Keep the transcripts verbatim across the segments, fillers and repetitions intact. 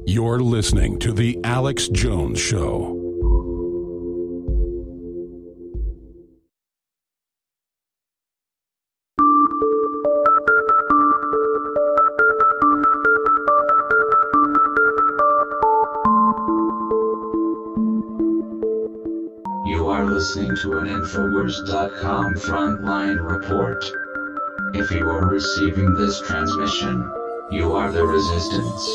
You're listening to The Alex Jones Show. You are listening to an Infowars dot com frontline report. If you are receiving this transmission, you are the resistance.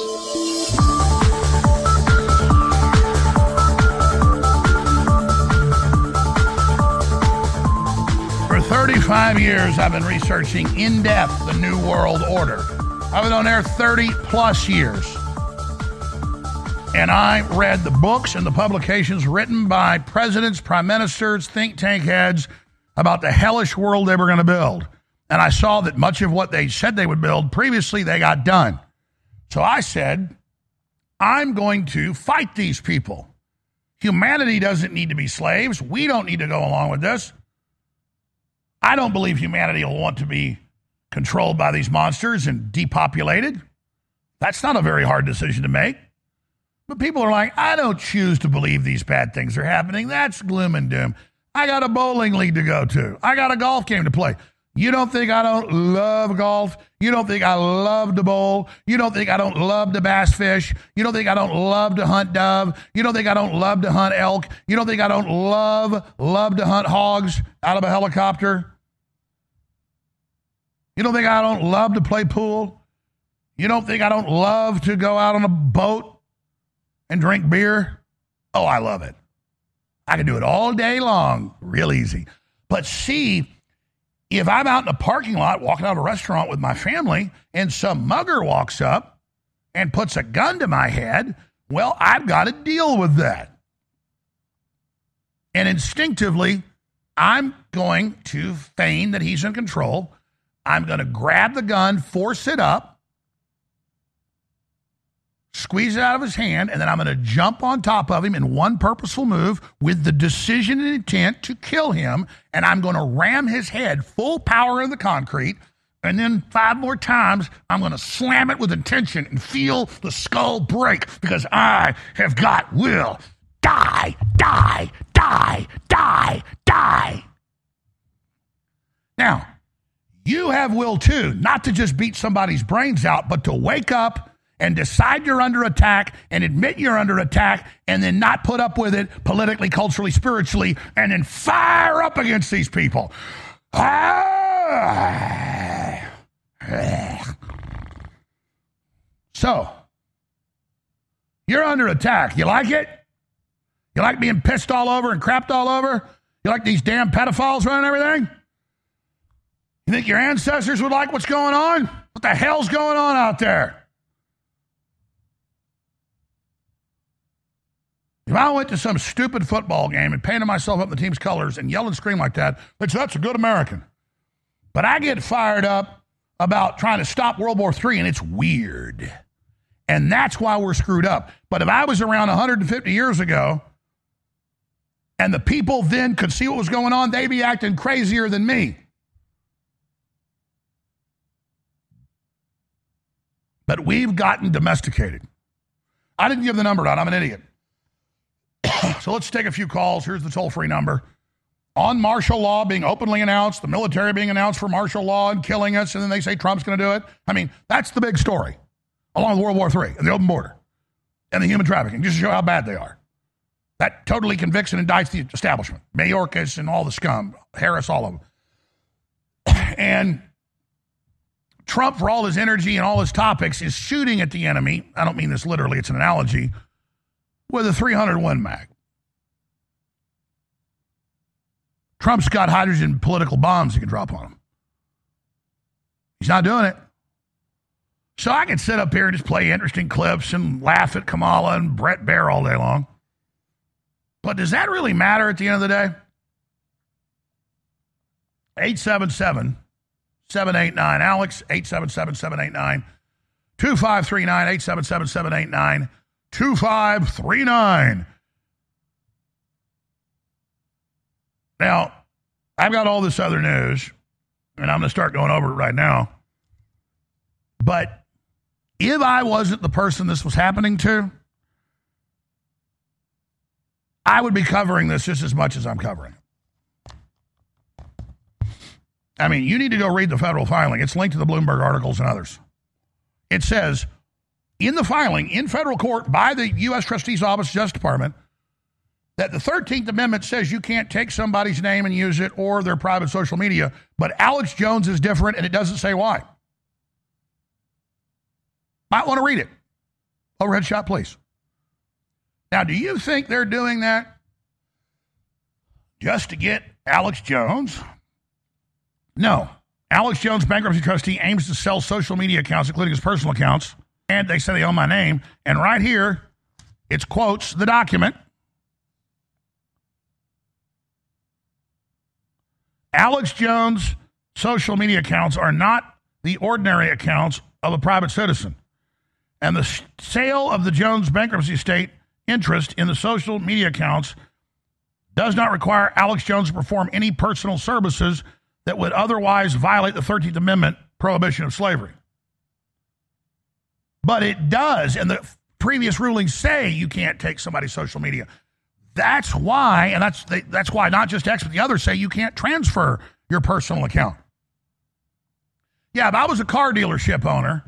For thirty-five years, I've been researching in depth the New World Order. I've been on there thirty plus years. And I read the books and the publications written by presidents, prime ministers, think tank heads about the hellish world they were going to build. And I saw that much of what they said they would build previously, they got done. So I said, I'm going to fight these people. Humanity doesn't need to be slaves. We don't need to go along with this. I don't believe humanity will want to be controlled by these monsters and depopulated. That's not a very hard decision to make. But people are like, I don't choose to believe these bad things are happening. That's gloom and doom. I got a bowling league to go to. I got a golf game to play. You don't think I don't love golf? You don't think I love to bowl? You don't think I don't love to bass fish? You don't think I don't love to hunt dove? You don't think I don't love to hunt elk? You don't think I don't love, love to hunt hogs out of a helicopter? You don't think I don't love to play pool? You don't think I don't love to go out on a boat and drink beer? Oh, I love it. I can do it all day long. Real easy. But see, if I'm out in a parking lot walking out of a restaurant with my family and some mugger walks up and puts a gun to my head, well, I've got to deal with that. And instinctively, I'm going to feign that he's in control. I'm going to grab the gun, force it up, squeeze it out of his hand, and then I'm going to jump on top of him in one purposeful move with the decision and intent to kill him, and I'm going to ram his head full power in the concrete, and then five more times I'm going to slam it with intention and feel the skull break because I have got will. Die, die, die, die, die. Now, you have will too, not to just beat somebody's brains out, but to wake up and decide you're under attack and admit you're under attack and then not put up with it politically, culturally, spiritually, and then fire up against these people. So, you're under attack. You like it? You like being pissed all over and crapped all over? You like these damn pedophiles running everything? You think your ancestors would like what's going on? What the hell's going on out there? If I went to some stupid football game and painted myself up in the team's colors and yelled and screamed like that, that's, that's a good American. But I get fired up about trying to stop World War Three, and it's weird. And that's why we're screwed up. But if I was around one hundred fifty years ago and the people then could see what was going on, they'd be acting crazier than me. But we've gotten domesticated. I didn't give the number out. I'm an idiot. So let's take a few calls. Here's the toll-free number. On martial law being openly announced, the military being announced for martial law and killing us, and then they say Trump's going to do it. I mean, that's the big story, along with World War Three and the open border and the human trafficking, just to show how bad they are. That totally convicts and indicts the establishment. Mayorkas and all the scum. Harris, all of them. And Trump, for all his energy and all his topics, is shooting at the enemy. I don't mean this literally. It's an analogy. With a three hundred Win Mag. Trump's got hydrogen political bombs he can drop on him. He's not doing it. So I can sit up here and just play interesting clips and laugh at Kamala and Brett Baer all day long. But does that really matter at the end of the day? eight seven seven, seven eight nine, Alex, eight seven seven, seven eight nine, two five three nine, eight seven seven, seven eight nine, two five three nine. Now, I've got all this other news, and I'm going to start going over it right now. But If I wasn't the person this was happening to, I would be covering this just as much as I'm covering it. I mean, you need to go read the federal filing. It's linked to the Bloomberg articles and others. It says, in the filing, in federal court by the U S Trustee's Office, Justice Department, that the thirteenth Amendment says you can't take somebody's name and use it or their private social media, but Alex Jones is different, and it doesn't say why. Might want to read it. Overhead shot, please. Now, do you think they're doing that just to get Alex Jones? No. Alex Jones, bankruptcy trustee, aims to sell social media accounts, including his personal accounts, and they say they own my name. And right here, it's quotes the document. Alex Jones' social media accounts are not the ordinary accounts of a private citizen. And the sale of the Jones bankruptcy estate interest in the social media accounts does not require Alex Jones to perform any personal services that would otherwise violate the thirteenth Amendment prohibition of slavery. But it does, and the previous rulings say you can't take somebody's social media. That's why, and that's that's why not just X, but the others say you can't transfer your personal account. Yeah, if I was a car dealership owner,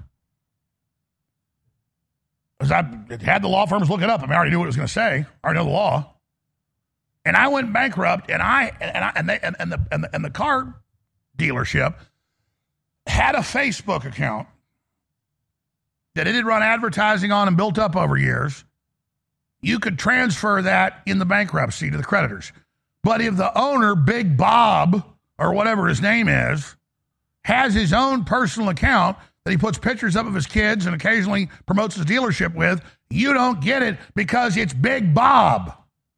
because I had the law firms look it up, I mean, I already knew what it was going to say. I already know the law. And I went bankrupt, and I and I and, they, and, and the and the and the car dealership had a Facebook account that it had run advertising on and built up over years. You could transfer that in the bankruptcy to the creditors. But if the owner, Big Bob, or whatever his name is, has his own personal account that he puts pictures up of his kids and occasionally promotes his dealership with, you don't get it because it's Big Bob.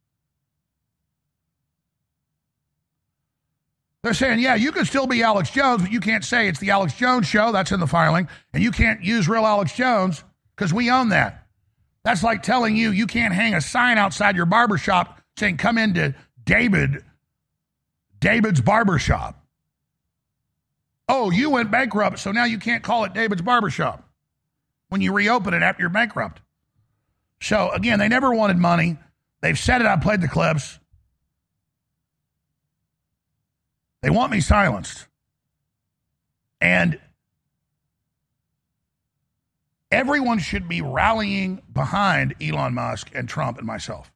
They're saying, yeah, you can still be Alex Jones, but you can't say it's the Alex Jones show. That's in the filing. And you can't use real Alex Jones because we own that. That's like telling you you can't hang a sign outside your barbershop saying, come into David, David's Barbershop. Oh, you went bankrupt, so now you can't call it David's Barbershop when you reopen it after you're bankrupt. So, again, they never wanted money. They've said it. I played the clips. They want me silenced. And everyone should be rallying behind Elon Musk and Trump and myself.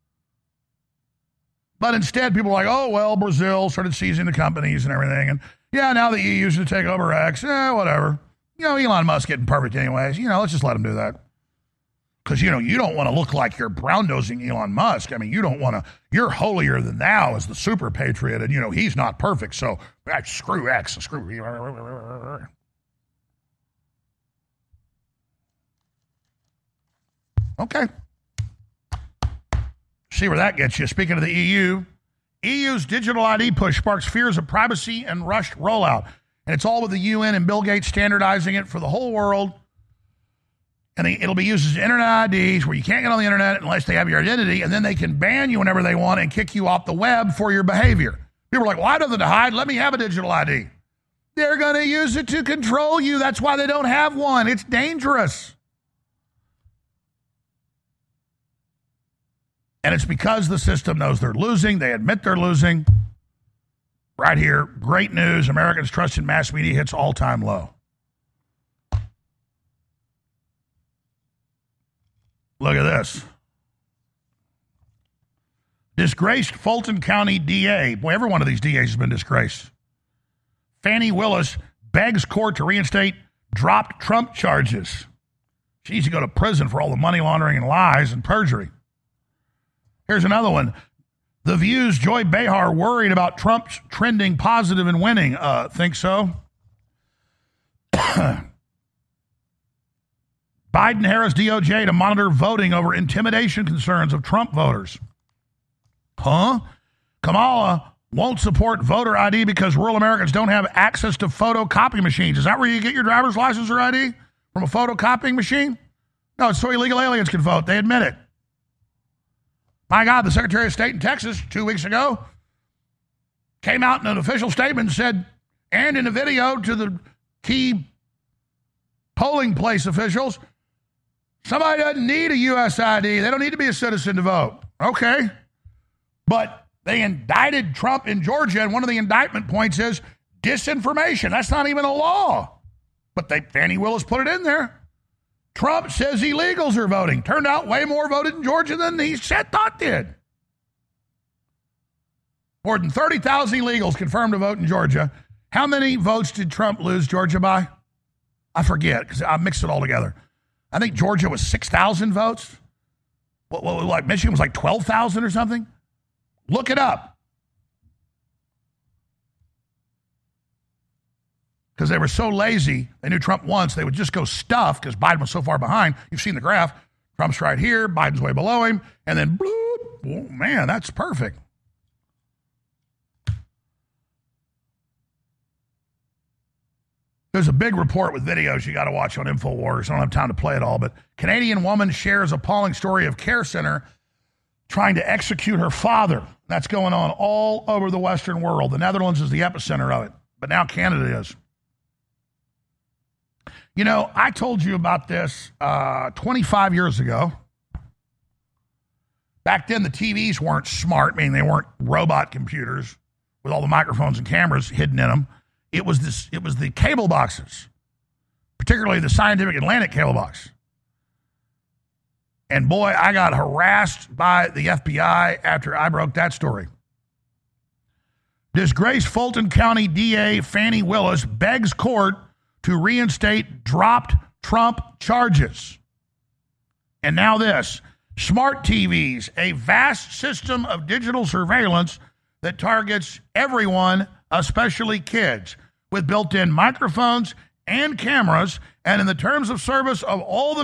But instead, people are like, oh, well, Brazil started seizing the companies and everything. And, yeah, now the E U's going to take over X. Eh, whatever. You know, Elon Musk getting perfect anyways. You know, let's just let him do that. Because, you know, you don't want to look like you're brown-nosing Elon Musk. I mean, you don't want to, you're holier than thou as the super patriot, and, you know, he's not perfect, so ah, screw X and screw. Okay. See where that gets you. Speaking of the E U, E U's digital I D push sparks fears of privacy and rushed rollout. And it's all with the U N and Bill Gates standardizing it for the whole world. And it'll be used as internet I Ds where you can't get on the internet unless they have your identity, and then they can ban you whenever they want and kick you off the web for your behavior. People are like, why doesn't it hide? Let me have a digital I D. They're going to use it to control you. That's why they don't have one. It's dangerous. And it's because the system knows they're losing. They admit they're losing. Right here, great news. Americans' trust in mass media hits all-time low. Look at this. Disgraced Fulton County D A. Boy, every one of these D As has been disgraced. Fannie Willis begs court to reinstate dropped Trump charges. She needs to go to prison for all the money laundering and lies and perjury. Here's another one. The View's Joy Behar worried about Trump's trending positive and winning. Uh, think so? Biden-Harris D O J to monitor voting over intimidation concerns of Trump voters. Huh? Kamala won't support voter I D because rural Americans don't have access to photocopy machines. Is that where you get your driver's license or I D? From a photocopying machine? No, it's so illegal aliens can vote. They admit it. My God, the Secretary of State in Texas two weeks ago came out in an official statement and said, and in a video to the key polling place officials, somebody doesn't need a U S I D. They don't need to be a citizen to vote. Okay. But they indicted Trump in Georgia, and one of the indictment points is disinformation. That's not even a law. But they, Fannie Willis put it in there. Trump says illegals are voting. Turned out way more voted in Georgia than he said thought did. More than thirty thousand illegals confirmed to vote in Georgia. How many votes did Trump lose Georgia by? I forget, because I mixed it all together. I think Georgia was six thousand votes. What, what, like Michigan was like twelve thousand or something? Look it up. Because they were so lazy, they knew Trump won, so they would just go stuff, because Biden was so far behind. You've seen the graph. Trump's right here, Biden's way below him, and then, bloop, oh, man, that's perfect. There's a big report with videos you got to watch on InfoWars. I don't have time to play it all, but Canadian woman shares appalling story of care center trying to execute her father. That's going on all over the Western world. The Netherlands is the epicenter of it, but now Canada is. You know, I told you about this uh, twenty-five years ago. Back then, the T Vs weren't smart, meaning they weren't robot computers with all the microphones and cameras hidden in them. It was this. It was the cable boxes, particularly the Scientific Atlantic cable box. And boy, I got harassed by the F B I after I broke that story. Disgraced Fulton County D A Fannie Willis begs court to reinstate dropped Trump charges. And now this. Smart T Vs, a vast system of digital surveillance that targets everyone, especially kids, with built-in microphones and cameras, and in the terms of service of all the